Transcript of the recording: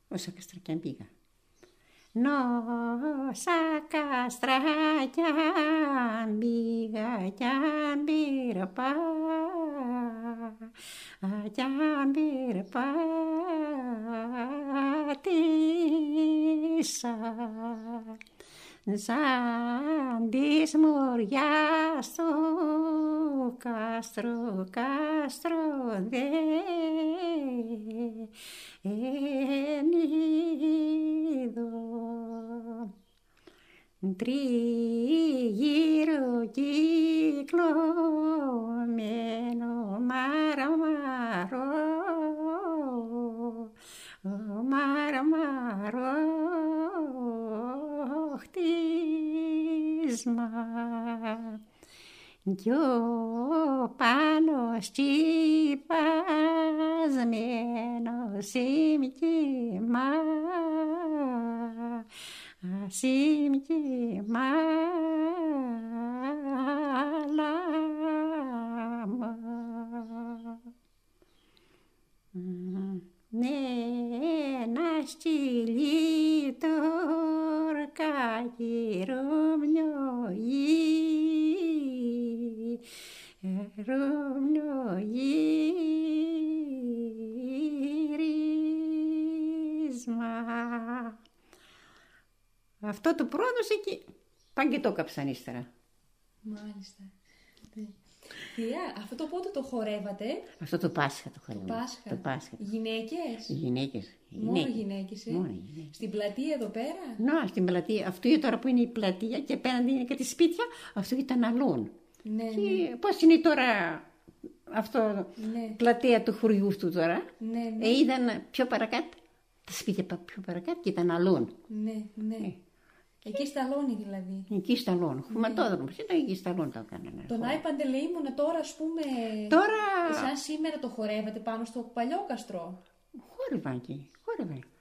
όσα καστράκια πήγα. Νόσα καστράκια πήγα κι αν πήρα κι αν πήρα πατήσα σαν της μοριάς του κάστρο δεν είδω. Τριγύρω κυκλωμένο μαρμαρό χτίσμα κι ο πάνω σκυπασμένο σύμκιμα λάμα. Ναι, ένα σκυλί τορκάκι ρωμιογύρισμα. Αυτό το πρόδωσε και πάνε και το κάψαν ύστερα. Μάλιστα. Θεία, αυτό το πότε το χορεύατε? Αυτό το Πάσχα το χορεύαμε. Το Πάσχα. Γυναίκες. Μόνο γυναίκες, Στην πλατεία εδώ πέρα? Ναι, στην πλατεία. Αυτό τώρα που είναι η πλατεία και απέναντι είναι κάτι σπίτια, αυτό ήταν αλλόν. Ναι, ναι. Πώς είναι τώρα αυτό, ναι. Πλατεία του χωριού του τώρα. Ναι, ναι. Είδαν πιο παρακάτω, τα σπίτια πιο παρακάτω και ήταν αλλόν. Ναι, ναι. Εκεί σταλώνει δηλαδή. Εκεί σταλώνει. Χωματόδρομος ήταν εκεί σταλώνει το έκαναν. Τον Άι Παντελεήμονα τώρα, ας πούμε. Τώρα. Σαν σήμερα το χορεύατε πάνω στο Παλιόκαστρο? Χόρευαν εκεί.